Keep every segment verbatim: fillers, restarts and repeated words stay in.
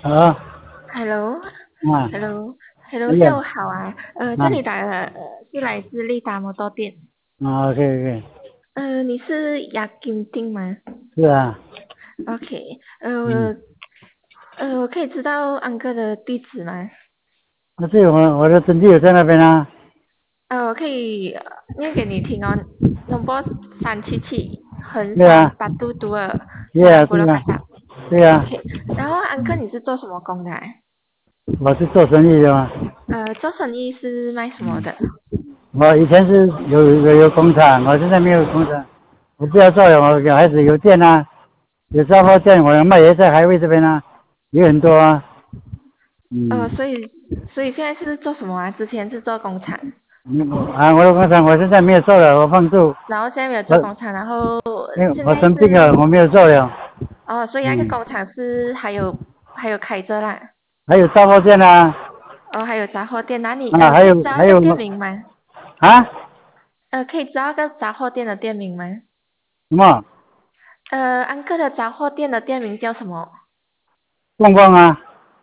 啊，啊， Hello，Hello，Hello， 哎呀， 下午好啊。呃，这啊， 里打的呃是来自利达摩多店。 啊，OK OK， 呃，你是雅金丁吗是啊， ？OK， 嗯， 呃呃，我可以知道安哥的地址吗？ 那这我我的登记有在那边啊， 呃，我可以呃念给你听哦。number 三七七横对啊， 山八度都尔对啊， 沙拉布对啊， 洛卡塔。 对啊， OK，然后安哥嗯， 你是做什么工的啊？ 我是做生意的嘛， 呃，做生意是卖什么嗯， 的？ 我以前是有有有工厂，我现在没有工厂，我不要做了，我给孩子有店啊，有杂货店，我卖也在海味这边啊，有很多啊， 呃， 嗯， 所以所以现在是做什么啊？之前是做工厂。 嗯啊，我的工厂我现在没有做了，我放住， 然后现在没有做我工厂，然后因为我现在生病了， 是我没有做了， 哦，所以那个嗯， 工厂是还有还有开着啦。 还有杂货店啊。 哦，还有杂货店，哪里啊， 呃还可以知道那个有还有店名吗？ 啊， 呃，可以知道那个杂货店的店名吗？ 什么呃，安哥的杂货店的店名叫什么？ 逛逛啊，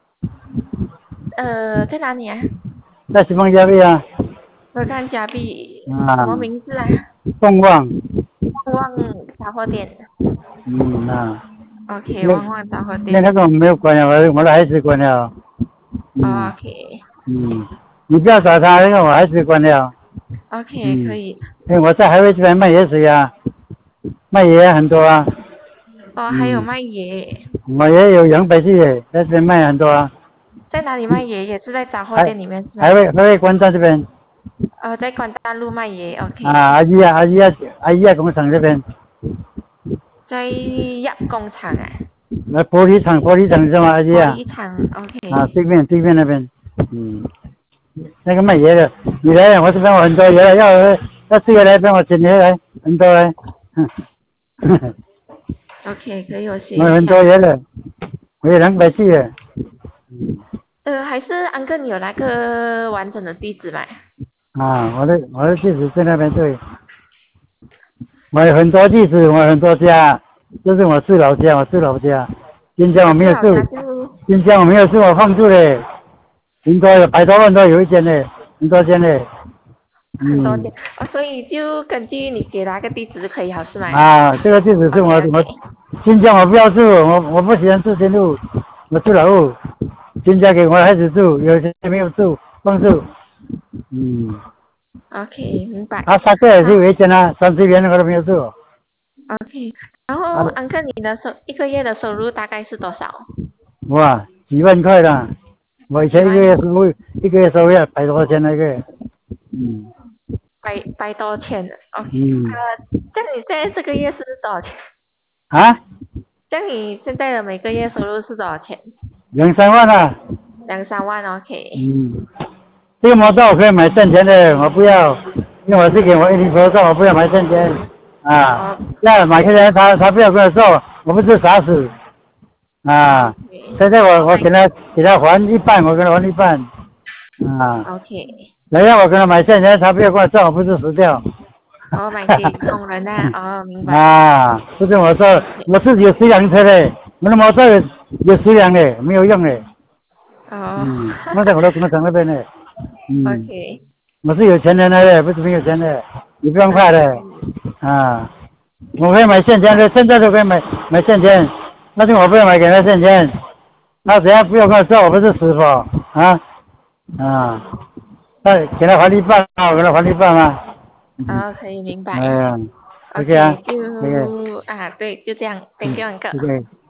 呃，在哪里啊？ 在西方嘉宾啊， 我看假币什么啊， 名字啊？ 逛逛， 旺旺杂货店。 嗯啊， OK， 那旺旺杂货店。 那那个我没有关了，我我的孩子关了，嗯 OK，OK， 嗯，你不要找他，那个我孩子关了， 可嗯， 以。 因为我在海味这边卖椰水啊，卖椰很多啊， 哦，还有嗯， 卖椰， 我也有洋白蟹，在这边卖很多啊， 在哪里卖椰？也是在杂货海店里面是吗？ 海味海味关在这边， 呃，在关大路卖椰啊， ，OK， 阿姨啊阿姨啊阿姨啊工厂这边， 在亚工厂啊， 那玻璃厂玻璃厂是吗？阿姨玻啊。 璃厂啊， ，OK， 对面对面那边，嗯，那个卖椰的，你来我这边我很多椰，要要这个来帮我捡椰来，很多来，哼， OK，可以我写我很多一下。 椰的，我有两百斤的， 呃，还是安哥你有那个完整的地址吗？ 啊，我的我的地址在那边对，我有很多地址，我有很多家，就是我住老家，我住老家，新疆我呃， 没有住， 最好家就新疆我没有住，我放住嘞，很多有百多万都有一间嘞，很多间嘞，嗯。 很多间，哦，所以就根据你给的那个地址可以好是吗啊，这个地址是我我 ？OK，OK， 新疆我不要住，我我不喜欢住新路，我住老路，新疆给我孩子住，有些没有住，放住。嗯， OK，明白。 啊，沙克也是好有一间啊，三十元那个都没有住。 ，OK，然后啊， 安哥你的收一个月的收入大概是多少？ 哇，几万块的，我以前一个几万， 月收入一个月收入百多块钱那个。嗯百百多千，OK， 嗯， 呃，那你现在这个月是多少钱？ 啊， 像你现在的每个月收入是多少钱？ 两三万啊。 两三万，OK。 嗯，这个摩托我可以买挣钱的，我不要，因为我是给我一零合作，我不要买挣钱啊。 哦要买个人他他不要跟我做，我不是傻死啊。 ，OK， 现在我我买我给他给他还一半，我跟他还一半啊。 ，OK， 人家我跟他买挣钱，他不要跟我做，我不是死掉。 我买给工人啊，哦，明白啊，不是我说， ，OK， 我自己有十辆车的，我的摩托有有十辆的，没有用的。 哦嗯，那在我的工厂那边的。嗯。 ，OK， 我是有钱人来的，不是没有钱的，你不用怕呃， 的啊！我可以买现钱的，现在都可以买买现钱，但是我不要买给他现钱，他只要不要跟我做，我不是师傅啊啊！那给他还一半啊，我给他还一半啊！嗯， 哦，可以明白哎呀，OK 啊 ，OK， ，OK， 就啊，对，就这样，Thank 嗯 you，uncle。 ，OK。